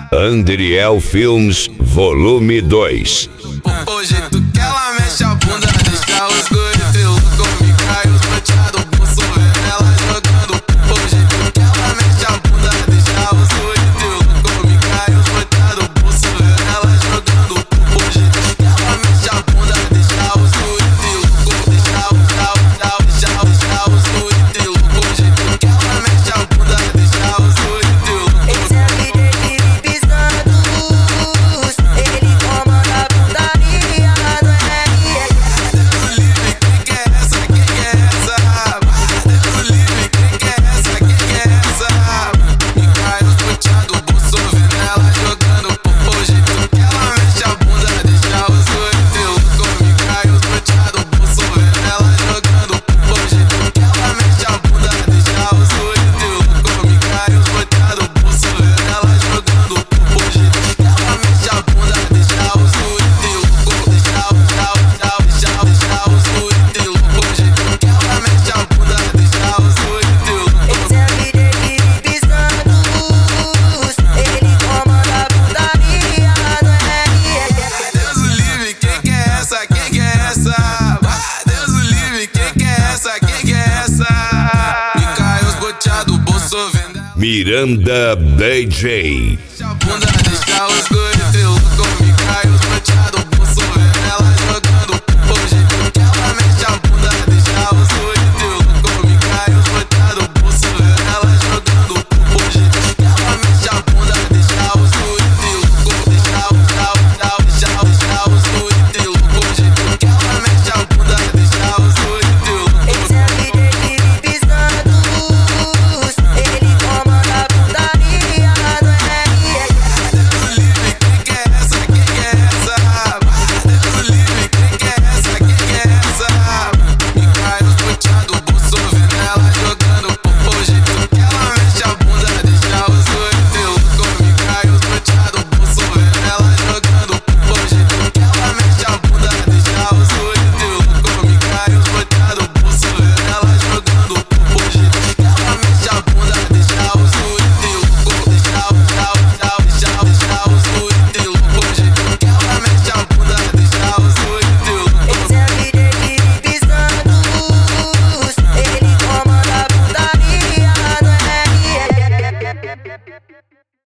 Andriel Films, volume 2. O jeito que ela mexe a bunda deixa os guri louco, me cai os prateados, bolso vendo ela jogando. O jeito que ela mexe a bunda deixa os guri louco, me cai os prateados, bolso vendo ela jogando. O jeito que ela mexe a bunda deixa os guri louco, deixa os guri louco. O jeito que ela mexe a bunda deixa os guri louco. Esse é o líder de Felipe Santos, ele comanda a putaria do RL. Deus livre, quem que é essa? Quem que é essa? Deus livre, quem que é essa? Quem que é essa? Me cai os prateados, bolso vendo ela jogando. O jeito que ela mexe a bunda deixa os guri louco. Me cai os prateados, bolso vendo ela jogando. O jeito que ela mexe a bunda deixa os guri louco. Me cai os prateados, bolso vendo ela jogando. O jeito que ela mexe a bunda deixa os guri louco. Deixa os guri louco. O jeito que ela mexe a bunda deixa os guri louco. Esse é o líder de Felipe Santos, ele comanda a putaria do RL. Deus o livre, quem que é essa? Quem que é essa? Deus o livre, quem que é essa? Quem que é essa? Me cai os boteados, bolso vendo ela Miranda DJ. mexe a bunda deixa os guri